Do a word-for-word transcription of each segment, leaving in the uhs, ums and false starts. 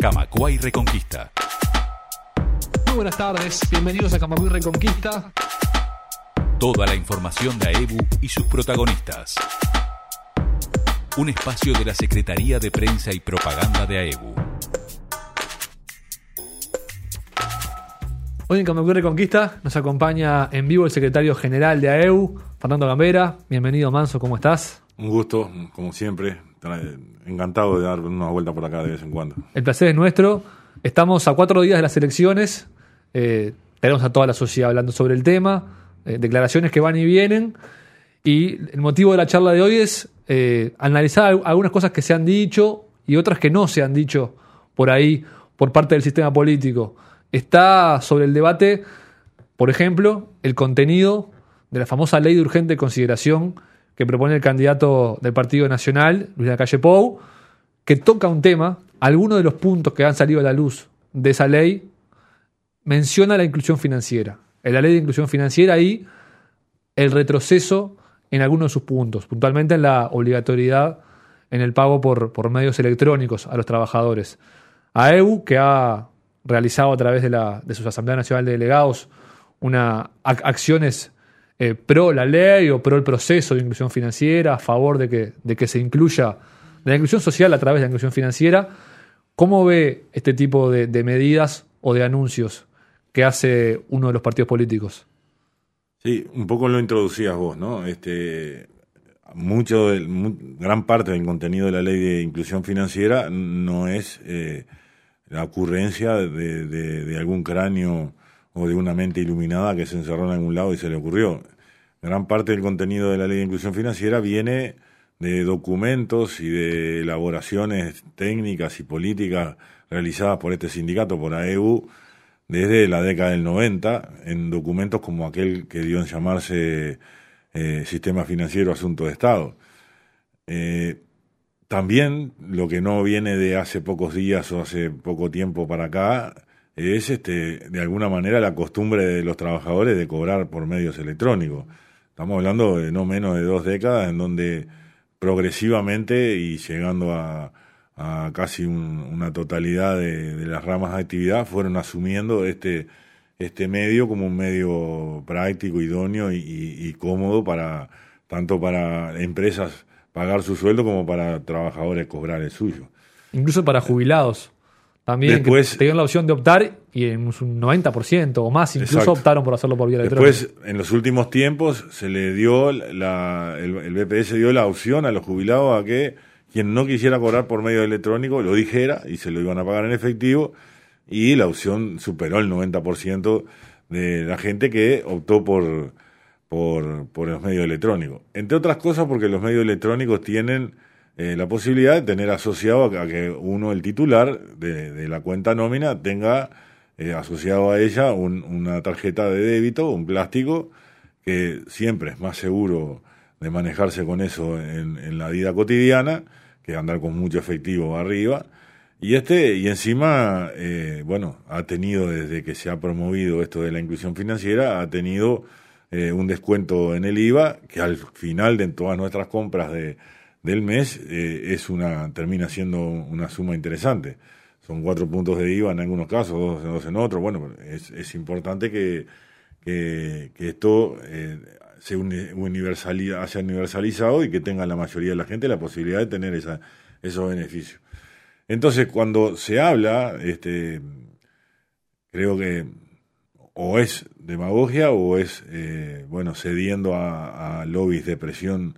Camacuay Reconquista. Muy buenas tardes, bienvenidos a Camacuay Reconquista. Toda la información de AEBU y sus protagonistas. Un espacio de la Secretaría de Prensa y Propaganda de AEBU. Hoy en Camacuay Reconquista nos acompaña en vivo el secretario general de AEBU, Fernando Gambera. Bienvenido, Manso, ¿cómo estás? Un gusto, como siempre. Encantado de dar una vuelta por acá de vez en cuando. El placer es nuestro. Estamos a cuatro días de las elecciones. Eh, tenemos a toda la sociedad hablando sobre el tema. Eh, declaraciones que van y vienen. Y el motivo de la charla de hoy es eh, analizar algunas cosas que se han dicho y otras que no se han dicho por ahí, por parte del sistema político. Está sobre el debate, por ejemplo, el contenido de la famosa ley de urgente consideración que propone el candidato del Partido Nacional, Luis Lacalle Pou, que toca un tema. Algunos de los puntos que han salido a la luz de esa ley menciona la inclusión financiera. En la ley de inclusión financiera y el retroceso en algunos de sus puntos, puntualmente en la obligatoriedad en el pago por, por medios electrónicos a los trabajadores. AEBU, que ha realizado a través de, la, de su Asamblea Nacional de Delegados una, ac- acciones eh, pro la ley o pro el proceso de inclusión financiera, a favor de que, de que se incluya de la inclusión social a través de la inclusión financiera. ¿Cómo ve este tipo de, de medidas o de anuncios que hace uno de los partidos políticos? Sí, un poco lo introducías vos, ¿no? Este, mucho del, mu- gran parte del contenido de la ley de inclusión financiera no es eh, la ocurrencia de, de, de algún cráneo o de una mente iluminada que se encerró en algún lado y se le ocurrió. Gran parte del contenido de la ley de inclusión financiera viene de documentos y de elaboraciones técnicas y políticas realizadas por este sindicato, por AEBU, desde la década del noventa, en documentos como aquel que dio en llamarse eh, Sistema Financiero Asunto de Estado. Eh, también lo que no viene de hace pocos días o hace poco tiempo para acá es este, de alguna manera la costumbre de los trabajadores de cobrar por medios electrónicos. Estamos hablando de no menos de dos décadas en donde progresivamente y llegando a, a casi un, una totalidad de, de las ramas de actividad fueron asumiendo este, este medio como un medio práctico, idóneo y, y, y cómodo para tanto para empresas pagar su sueldo como para trabajadores cobrar el suyo. Incluso para jubilados. También Después, que tenían la opción de optar y en un noventa por ciento o más incluso exacto. optaron por hacerlo por vía electrónica. Después, en los últimos tiempos, se le dio la, el, el B P S dio la opción a los jubilados a que quien no quisiera cobrar por medio electrónico lo dijera y se lo iban a pagar en efectivo, y la opción superó el noventa por ciento de la gente que optó por, por, por los medios electrónicos. Entre otras cosas porque los medios electrónicos tienen eh, la posibilidad de tener asociado a, a que uno, el titular de, de la cuenta nómina, tenga eh, asociado a ella un, una tarjeta de débito, un plástico, que siempre es más seguro de manejarse con eso en, en la vida cotidiana que andar con mucho efectivo arriba. Y este y encima, eh, bueno, ha tenido, desde que se ha promovido esto de la inclusión financiera, ha tenido eh, un descuento en el I V A que al final de todas nuestras compras de del mes eh, es una termina siendo una suma interesante. Son cuatro puntos de I V A en algunos casos, dos, dos en otros. Bueno, es, es importante que, que, que esto eh, se universaliza, haya universalizado y que tenga la mayoría de la gente la posibilidad de tener esa, esos beneficios. Entonces, cuando se habla, este, creo que o es demagogia o es, eh, bueno, cediendo a, a lobbies de presión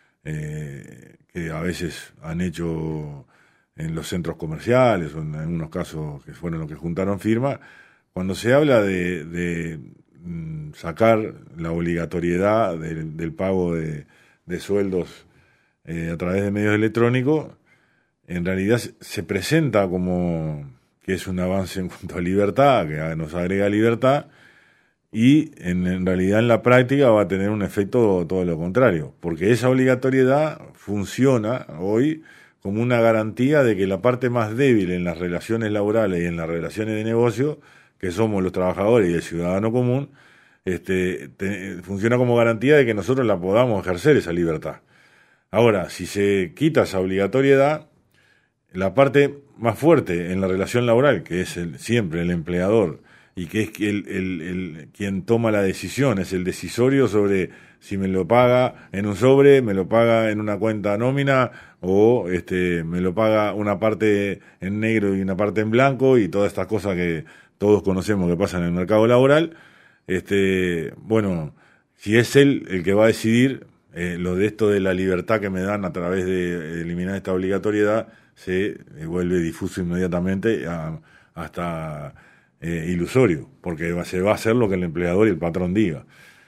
eh, que a veces han hecho en los centros comerciales o en algunos casos que fueron los que juntaron firma. Cuando se habla de, de mm, sacar la obligatoriedad del, del pago de, de sueldos eh, a través de medios electrónicos, en realidad se presenta como que es un avance en cuanto a libertad, que nos agrega libertad, y en, en realidad en la práctica va a tener un efecto todo lo contrario, porque esa obligatoriedad funciona hoy como una garantía de que la parte más débil en las relaciones laborales y en las relaciones de negocio, que somos los trabajadores y el ciudadano común, este, te, funciona como garantía de que nosotros la podamos ejercer esa libertad. Ahora, si se quita esa obligatoriedad, la parte más fuerte en la relación laboral, que es el, siempre el empleador, y que es el, el, el quien toma la decisión, es el decisorio sobre si me lo paga en un sobre, me lo paga en una cuenta nómina, o este me lo paga una parte en negro y una parte en blanco, y todas estas cosas que todos conocemos que pasan en el mercado laboral. Este, bueno, si es él el que va a decidir, eh, lo de esto de la libertad que me dan a través de eliminar esta obligatoriedad se vuelve difuso inmediatamente a, hasta eh, ilusorio, porque va, se va a hacer lo que el empleador y el patrón diga.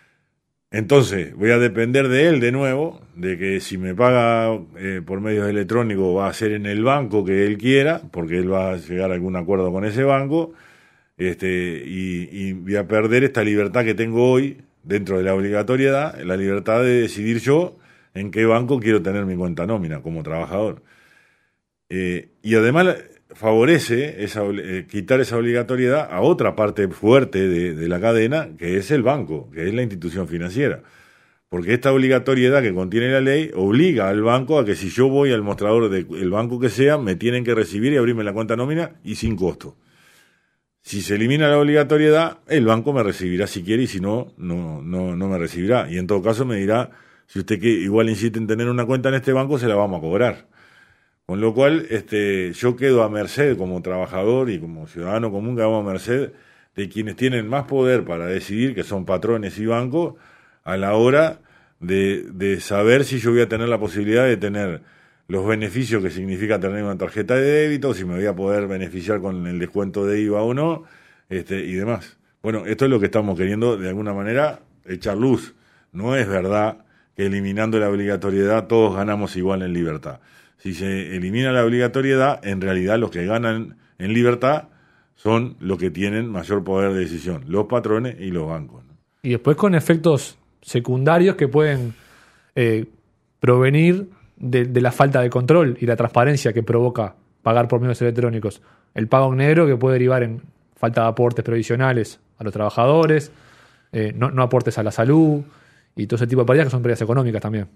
Entonces, voy a depender de él de nuevo, de que si me paga eh, por medios electrónicos va a ser en el banco que él quiera, porque él va a llegar a algún acuerdo con ese banco, este, y, y voy a perder esta libertad que tengo hoy dentro de la obligatoriedad, la libertad de decidir yo en qué banco quiero tener mi cuenta nómina como trabajador. Eh, y además favorece esa, eh, quitar esa obligatoriedad a otra parte fuerte de, de la cadena, que es el banco, que es la institución financiera. Porque esta obligatoriedad que contiene la ley obliga al banco a que si yo voy al mostrador del banco que sea, me tienen que recibir y abrirme la cuenta nómina y sin costo. Si se elimina la obligatoriedad, el banco me recibirá si quiere y si no, no, no, no me recibirá. Y en todo caso me dirá, si usted que igual insiste en tener una cuenta en este banco, se la vamos a cobrar. Con lo cual, este, yo quedo a merced como trabajador y como ciudadano común, quedamos a merced de quienes tienen más poder para decidir, que son patrones y bancos, a la hora de, de saber si yo voy a tener la posibilidad de tener los beneficios que significa tener una tarjeta de débito, si me voy a poder beneficiar con el descuento de I V A o no, este, y demás. Bueno, esto es lo que estamos queriendo, de alguna manera, echar luz. No es verdad que eliminando la obligatoriedad todos ganamos igual en libertad. Si se elimina la obligatoriedad, en realidad los que ganan en libertad son los que tienen mayor poder de decisión, los patrones y los bancos, ¿no? Y después con efectos secundarios que pueden eh, provenir de, de la falta de control y la transparencia que provoca pagar por medios electrónicos. El pago en negro, que puede derivar en falta de aportes previsionales a los trabajadores, eh, no, no aportes a la salud y todo ese tipo de pérdidas que son pérdidas económicas también.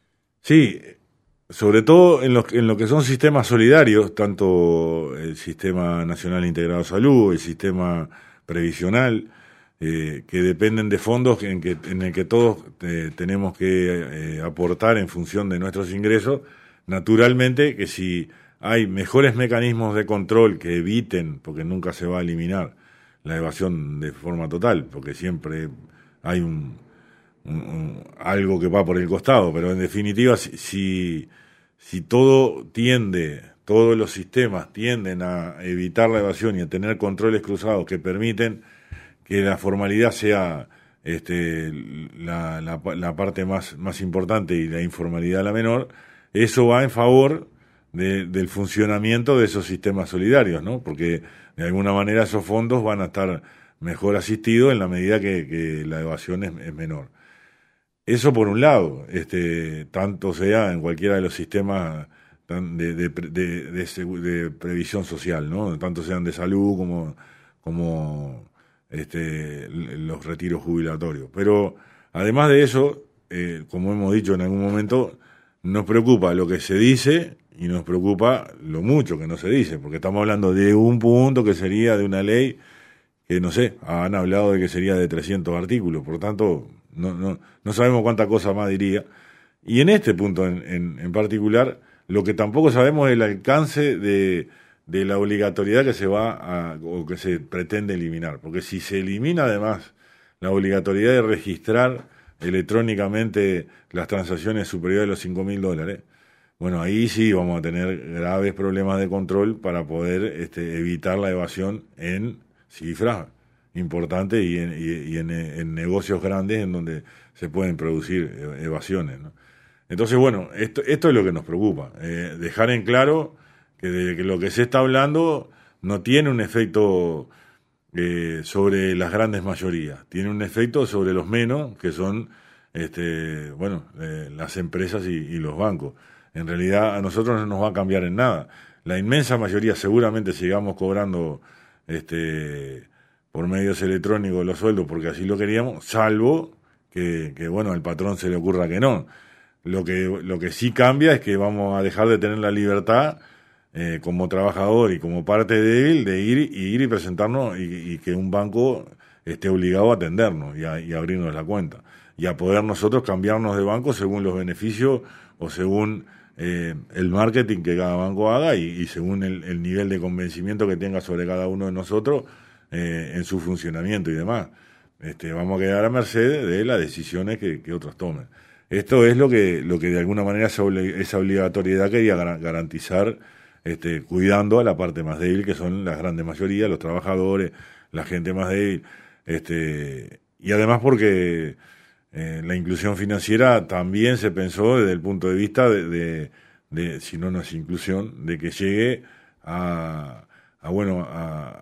Sí, sobre todo en lo, en lo que son sistemas solidarios, tanto el Sistema Nacional Integrado de Salud, el sistema previsional, eh, que dependen de fondos en, que, en el que todos eh, tenemos que eh, aportar en función de nuestros ingresos. Naturalmente que si hay mejores mecanismos de control que eviten, porque nunca se va a eliminar la evasión de forma total, porque siempre hay un, un, un algo que va por el costado, pero en definitiva si, si, si todo tiende, todos los sistemas tienden a evitar la evasión y a tener controles cruzados que permiten que la formalidad sea este, la, la, la parte más, más importante y la informalidad la menor, eso va en favor de, del funcionamiento de esos sistemas solidarios, ¿no? Porque de alguna manera esos fondos van a estar mejor asistidos en la medida que, que la evasión es, es menor. Eso por un lado, este, tanto sea en cualquiera de los sistemas de, de, de, de, de previsión social, ¿no? Tanto sean de salud como, como este, los retiros jubilatorios. Pero además de eso, eh, como hemos dicho en algún momento, nos preocupa lo que se dice y nos preocupa lo mucho que no se dice, porque estamos hablando de un punto que sería de una ley que, no sé, han hablado de que sería de trescientos artículos, por tanto, no, no, no sabemos cuánta cosa más diría. Y en este punto en, en, en particular, lo que tampoco sabemos es el alcance de, de la obligatoriedad que se va a, o que se pretende eliminar, porque si se elimina además la obligatoriedad de registrar electrónicamente las transacciones superiores a los cinco mil dólares, bueno, ahí sí vamos a tener graves problemas de control para poder este, evitar la evasión en cifras importantes y, en, y, y en, en negocios grandes en donde se pueden producir evasiones, ¿no? Entonces, bueno, esto, esto es lo que nos preocupa, eh, dejar en claro que, de, que lo que se está hablando no tiene un efecto eh, sobre las grandes mayorías, tiene un efecto sobre los menos, que son este, bueno, eh, las empresas y, y los bancos. En realidad a nosotros no nos va a cambiar en nada. La inmensa mayoría seguramente sigamos cobrando este, por medios electrónicos los sueldos porque así lo queríamos, salvo que, que bueno, al patrón se le ocurra que no. Lo que, lo que sí cambia es que vamos a dejar de tener la libertad eh, como trabajador y como parte débil, de ir y ir y presentarnos y, y que un banco esté obligado a atendernos y a, y a abrirnos la cuenta. Y a poder nosotros cambiarnos de banco según los beneficios o según eh, el marketing que cada banco haga y, y según el, el nivel de convencimiento que tenga sobre cada uno de nosotros eh, en su funcionamiento y demás. Este, vamos a quedar a merced de las decisiones que, que otros tomen. Esto es lo que, lo que de alguna manera esa, obli- esa obligatoriedad quería gar- garantizar, este, cuidando a la parte más débil, que son las grandes mayorías, los trabajadores, la gente más débil, este, y además porque eh, la inclusión financiera también se pensó desde el punto de vista de, de, de si no no es inclusión, de que llegue a, a bueno, a,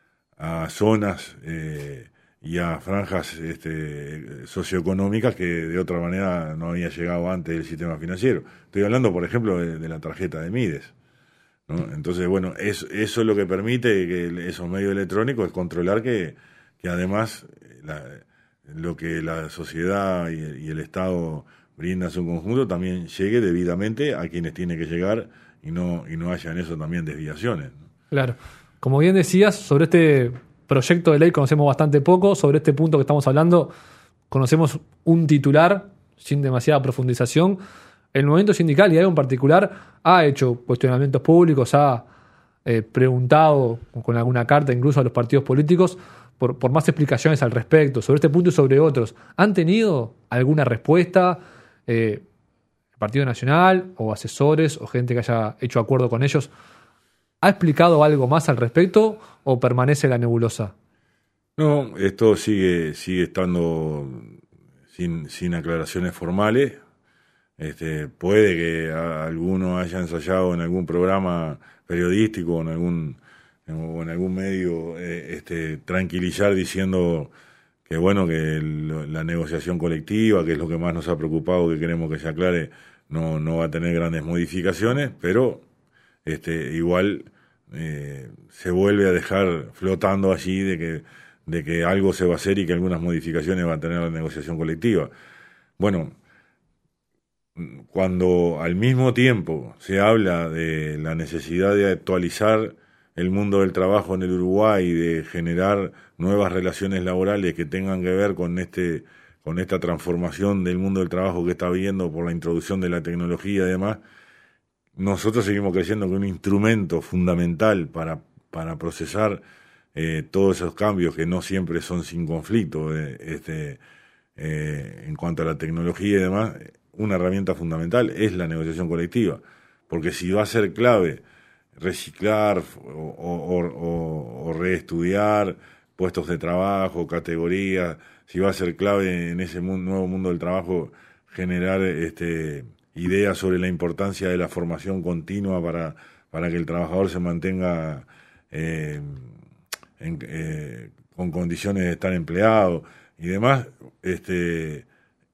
a zonas eh, y a franjas este, socioeconómicas que de otra manera no había llegado antes del sistema financiero. Estoy hablando, por ejemplo, de, de la tarjeta de Mides, ¿no? Entonces, bueno, es, eso es lo que permite que esos medios electrónicos es controlar que, que además la, lo que la sociedad y el, y el Estado brinda en su conjunto también llegue debidamente a quienes tiene que llegar y no, y no haya en eso también desviaciones, ¿no? Claro. Como bien decías, sobre este proyecto de ley conocemos bastante poco. Sobre este punto que estamos hablando, conocemos un titular sin demasiada profundización. El movimiento sindical y algo en particular ha hecho cuestionamientos públicos, ha eh, preguntado con alguna carta incluso a los partidos políticos por, por más explicaciones al respecto, sobre este punto y sobre otros. ¿Han tenido alguna respuesta eh, el Partido Nacional o asesores o gente que haya hecho acuerdo con ellos? ¿Ha explicado algo más al respecto o permanece la nebulosa? No, esto sigue sigue estando sin, sin aclaraciones formales. Este, puede que a, alguno haya ensayado en algún programa periodístico o en algún, o en algún medio eh, este, tranquilizar diciendo que bueno, que el, la negociación colectiva, que es lo que más nos ha preocupado, que queremos que se aclare, no, no va a tener grandes modificaciones, pero este, igual eh, se vuelve a dejar flotando allí de que, de que algo se va a hacer y que algunas modificaciones va a tener la negociación colectiva. Bueno, cuando al mismo tiempo se habla de la necesidad de actualizar el mundo del trabajo en el Uruguay y de generar nuevas relaciones laborales que tengan que ver con este con esta transformación del mundo del trabajo que está habiendo por la introducción de la tecnología y demás, nosotros seguimos creyendo que un instrumento fundamental para, para procesar eh, todos esos cambios que no siempre son sin conflicto eh, este, eh, en cuanto a la tecnología y demás, una herramienta fundamental es la negociación colectiva, porque si va a ser clave reciclar o, o, o, o reestudiar puestos de trabajo, categorías, si va a ser clave en ese mundo, nuevo mundo del trabajo generar este, ideas sobre la importancia de la formación continua para, para que el trabajador se mantenga eh, en, eh, con condiciones de estar empleado y demás, este,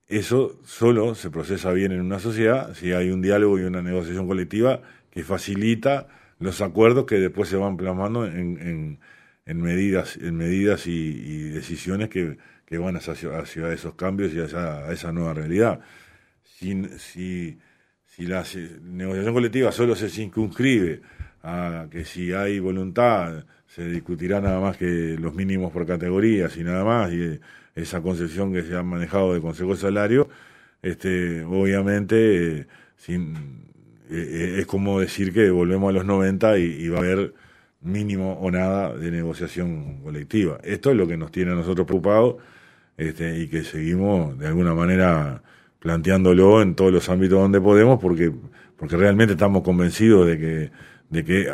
eso solo se procesa bien en una sociedad si hay un diálogo y una negociación colectiva que facilita los acuerdos que después se van plasmando en, en, en medidas, en medidas y, y decisiones que, que van hacia, hacia esos cambios y hacia a esa nueva realidad. Si, si, si la negociación colectiva solo se circunscribe a que si hay voluntad se discutirá nada más que los mínimos por categorías y nada más, y esa concepción que se ha manejado de consejo de salario, este, obviamente, eh, sin, eh, es como decir que volvemos a los noventa y, y va a haber mínimo o nada de negociación colectiva. Esto es lo que nos tiene a nosotros preocupados, este, y que seguimos de alguna manera planteándolo en todos los ámbitos donde podemos, porque, porque realmente estamos convencidos de que, de que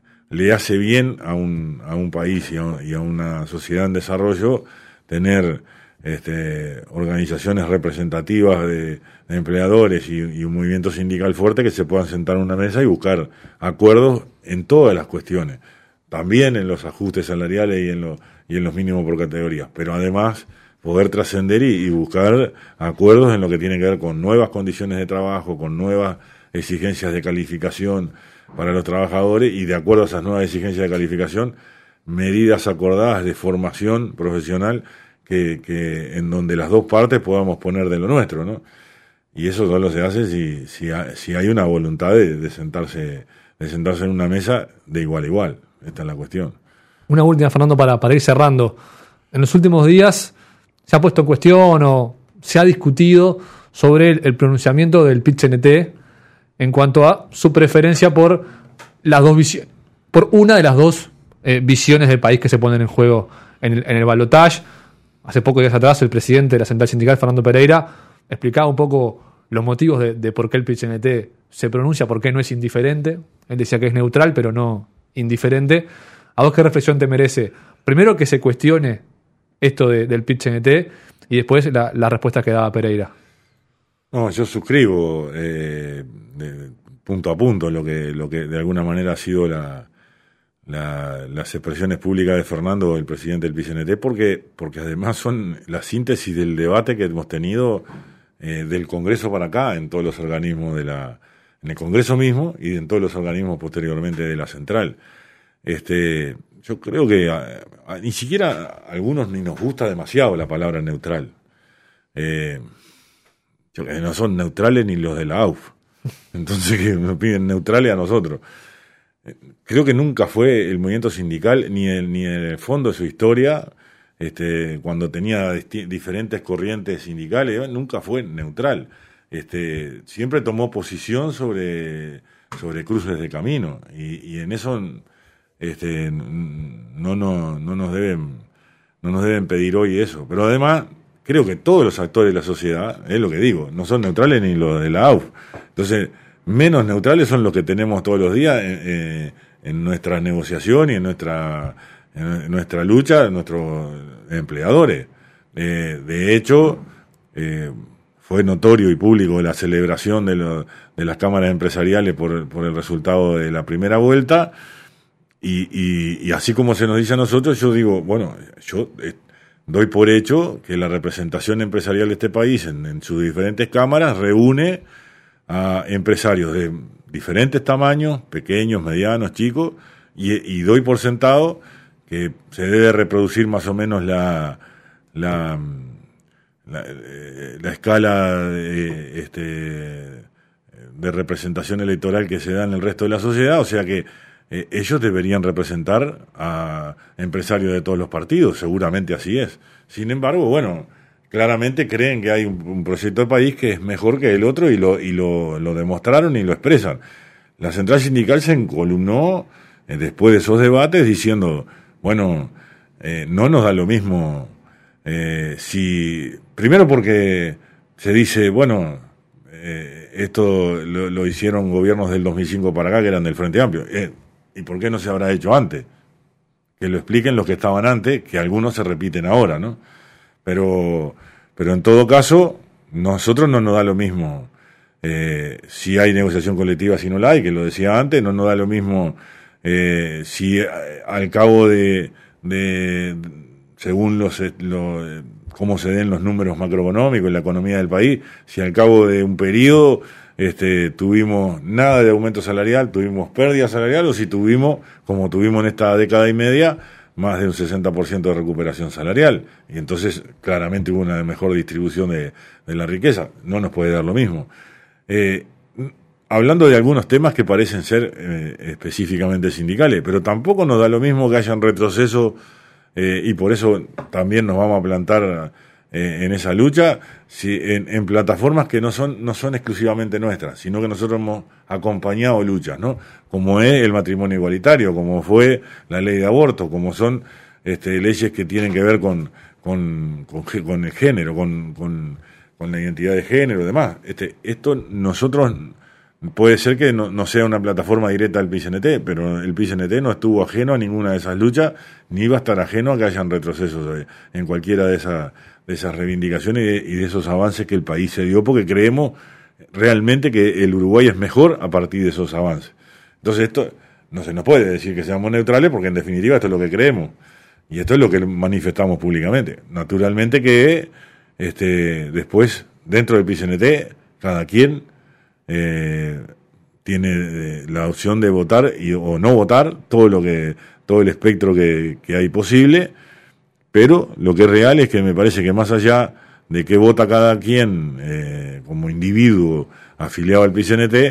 le hace bien a un, a un país y a, y a una sociedad en desarrollo tener este, organizaciones representativas de, de empleadores y, y un movimiento sindical fuerte que se puedan sentar en una mesa y buscar acuerdos en todas las cuestiones, también en los ajustes salariales y en, lo, y en los mínimos por categorías, pero además poder trascender y, y buscar acuerdos en lo que tiene que ver con nuevas condiciones de trabajo, con nuevas exigencias de calificación para los trabajadores y de acuerdo a esas nuevas exigencias de calificación, medidas acordadas de formación profesional que, que en donde las dos partes podamos poner de lo nuestro, ¿no? Y eso solo se hace si, si, hay, si hay una voluntad de, de sentarse de sentarse en una mesa de igual a igual. Esta es la cuestión. Una última, Fernando, para, para ir cerrando. En los últimos días se ha puesto en cuestión o se ha discutido sobre el, el pronunciamiento del Pit-C N T en cuanto a su preferencia por las dos visiones, por una de las dos eh, visiones del país que se ponen en juego en el, en el balotaje. Hace pocos días atrás el presidente de la Central Sindical, Fernando Pereira, explicaba un poco los motivos de, de por qué el Pit-C N T se pronuncia, por qué no es indiferente. Él decía que es neutral, pero no indiferente. ¿A vos qué reflexión te merece? Primero, que se cuestione esto de, del Pit-C N T y después la, la respuesta que daba Pereira. No, yo suscribo eh, de, punto a punto lo que, lo que de alguna manera ha sido la, la, las expresiones públicas de Fernando, el presidente del P C N T, porque, porque además son la síntesis del debate que hemos tenido eh, del Congreso para acá, en todos los organismos de la, en el Congreso mismo y en todos los organismos posteriormente de la Central. Este, yo creo que a, a, ni siquiera a algunos ni nos gusta demasiado la palabra neutral. Eh, yo, eh, no son neutrales ni los de la A U F. Entonces que nos piden neutrales a nosotros. Eh, creo que nunca fue el movimiento sindical, ni el, ni el fondo de su historia, este, cuando tenía disti- diferentes corrientes sindicales, nunca fue neutral. Este, siempre tomó posición sobre, sobre cruces de camino. Y, y en eso este, no, no, no nos deben, no nos deben pedir hoy eso. Pero además, creo que todos los actores de la sociedad, es lo que digo, no son neutrales ni los de la A U F. Entonces, menos neutrales son los que tenemos todos los días en, en, en nuestra negociación y en nuestra, en nuestra lucha, nuestros empleadores. Eh, de hecho, eh, fue notorio y público la celebración de, lo, de las cámaras empresariales por, por el resultado de la primera vuelta. Y, y, y así como se nos dice a nosotros, yo digo, bueno, yo eh, doy por hecho que la representación empresarial de este país en, en sus diferentes cámaras reúne a empresarios de diferentes tamaños, pequeños, medianos, chicos, y, y doy por sentado que se debe reproducir más o menos la la, la, la escala de, este, de representación electoral que se da en el resto de la sociedad, o sea que eh, ellos deberían representar a empresarios de todos los partidos, seguramente así es. Sin embargo, bueno, claramente creen que hay un, un proyecto de país que es mejor que el otro y lo y lo, lo demostraron y lo expresan. La Central Sindical se encolumnó eh, después de esos debates diciendo, bueno, eh, no nos da lo mismo eh, si... Primero porque se dice, bueno, eh, esto lo, lo hicieron gobiernos del dos mil cinco para acá que eran del Frente Amplio. Eh, ¿Y por qué no se habrá hecho antes? Que lo expliquen los que estaban antes, que algunos se repiten ahora, ¿no? Pero, pero en todo caso, nosotros no nos da lo mismo eh, si hay negociación colectiva, si no la hay, que lo decía antes, no nos da lo mismo eh, si eh, al cabo de, de según los, los cómo se den los números macroeconómicos en la economía del país, si al cabo de un periodo este, tuvimos nada de aumento salarial, tuvimos pérdida salarial, o si tuvimos, como tuvimos en esta década y media, más de un sesenta por ciento de recuperación salarial, y entonces claramente hubo una mejor distribución de, de la riqueza. No nos puede dar lo mismo. Eh, hablando de algunos temas que parecen ser eh, específicamente sindicales, pero tampoco nos da lo mismo que hayan retroceso, eh, y por eso también nos vamos a plantar eh, en esa lucha, si, en, en plataformas que no son, no son exclusivamente nuestras, sino que nosotros hemos acompañado luchas, ¿no? Como es el matrimonio igualitario, como fue la ley de aborto, como son este, leyes que tienen que ver con, con, con, con el género, con, con, con la identidad de género y demás. Este, esto nosotros, puede ser que no, no sea una plataforma directa del P C N T, pero el P C N T no estuvo ajeno a ninguna de esas luchas, ni va a estar ajeno a que hayan retrocesos en cualquiera de esas, de esas reivindicaciones y de, y de esos avances que el país se dio, porque creemos realmente que el Uruguay es mejor a partir de esos avances. Entonces esto no se nos puede decir que seamos neutrales, porque en definitiva esto es lo que creemos y esto es lo que manifestamos públicamente. Naturalmente que este después dentro del P C N T cada quien eh, tiene eh, la opción de votar y, o no votar, todo lo que todo el espectro que, que hay posible, pero lo que es real es que me parece que más allá de que vota cada quien eh, como individuo afiliado al P C N T,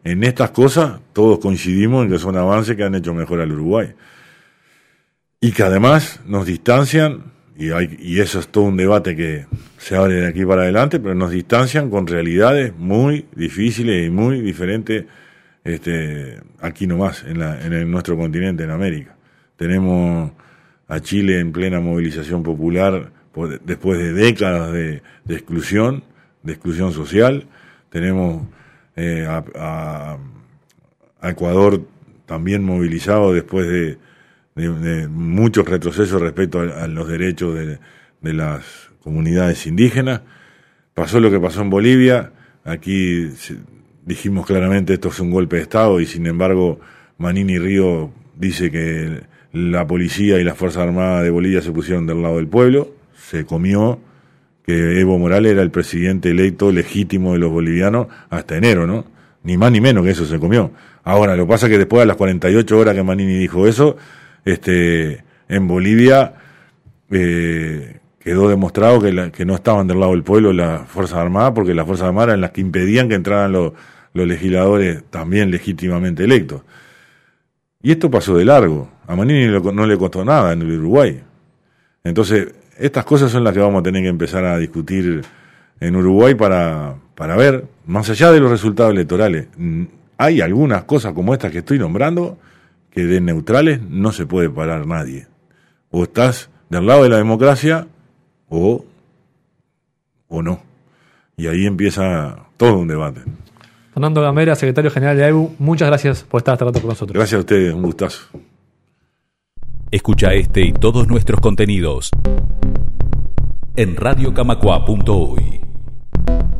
en estas cosas todos coincidimos en que son avances que han hecho mejor al Uruguay. Y que además nos distancian, y, hay, y eso es todo un debate que se abre de aquí para adelante, pero nos distancian con realidades muy difíciles y muy diferentes este, aquí nomás, en, la, en el, nuestro continente, en América. Tenemos a Chile en plena movilización popular por, después de décadas de, de exclusión, de exclusión social. Tenemos eh, a, a, a Ecuador también movilizado después de, de, de muchos retrocesos respecto a, a los derechos de, de las comunidades indígenas. Pasó lo que pasó en Bolivia. Aquí dijimos claramente esto es un golpe de Estado, y sin embargo Manini Río dice que la policía y las Fuerzas Armadas de Bolivia se pusieron del lado del pueblo. Se comió que Evo Morales era el presidente electo legítimo de los bolivianos hasta enero, ¿no? Ni más ni menos que eso se comió. Ahora, lo que pasa es que después de las cuarenta y ocho horas que Manini dijo eso, este, en Bolivia eh, quedó demostrado que, la, que no estaban del lado del pueblo las Fuerzas Armadas, porque las Fuerzas Armadas eran las que impedían que entraran los, los legisladores también legítimamente electos. Y esto pasó de largo. A Manini no le costó nada en el Uruguay. Entonces, estas cosas son las que vamos a tener que empezar a discutir en Uruguay para, para ver, más allá de los resultados electorales, hay algunas cosas como estas que estoy nombrando que de neutrales no se puede parar nadie. O estás del lado de la democracia o, o no. Y ahí empieza todo un debate. Fernando Gamera, secretario general de A E B U, muchas gracias por estar este rato con nosotros. Gracias a ustedes, un gustazo. Escucha este y todos nuestros contenidos en radio camacua punto uy.